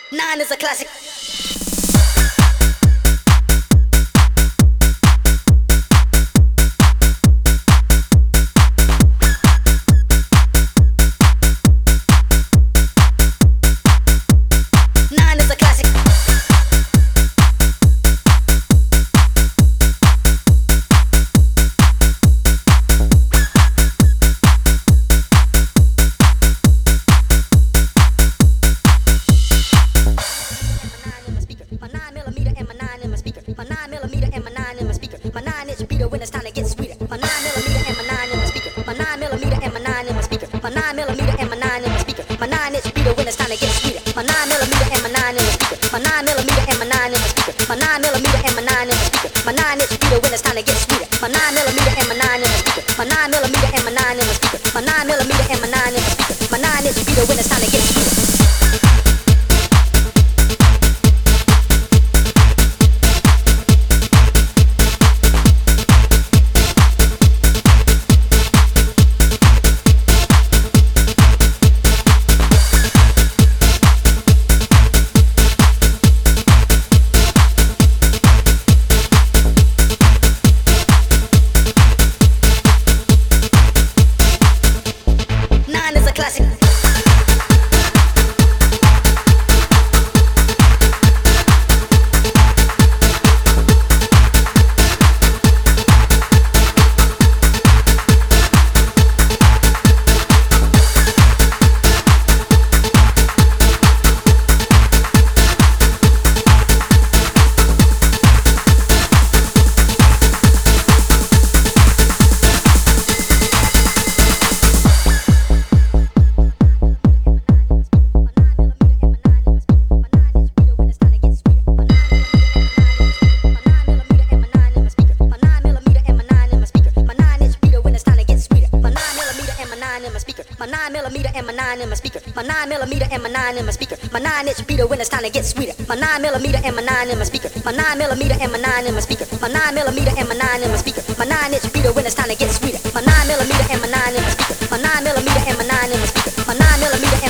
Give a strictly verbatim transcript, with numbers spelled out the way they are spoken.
Nine is a classic. Nine is a classic. My nine millimeter and my nine in my speaker. My nine inch beater when it's time to get sweeter. My nine millimeter and my nine in my speaker. My nine millimeter and my nine in my speaker. My nine millimeter and my nine in my speaker. My nine inch beater when it's time to get sweeter. My nine millimeter and my nine in my speaker. My nine millimeter and my nine in my speaker. My nine millimeter and my nine in my speaker. My nine inch beater when it's time to get sweeter. My nine millimeter and my nine in my speaker. My nine millimeter and my nine in my speaker. My nine millimeter and my nine in my speaker. My nine inch beater when it's time to get sweeter. Classic. My nine millimeter and my nine in my speaker. My nine millimeter and my nine in my speaker. My nine inch beater when it's time to get sweeter. My nine millimeter and my nine in my speaker. My nine millimeter and my nine in my speaker. My nine millimeter and my nine in my speaker. My nine inch beater when it's time to get sweeter. My nine millimeter and my nine in my speaker. My nine millimeter and my nine in my speaker. My nine millimeter and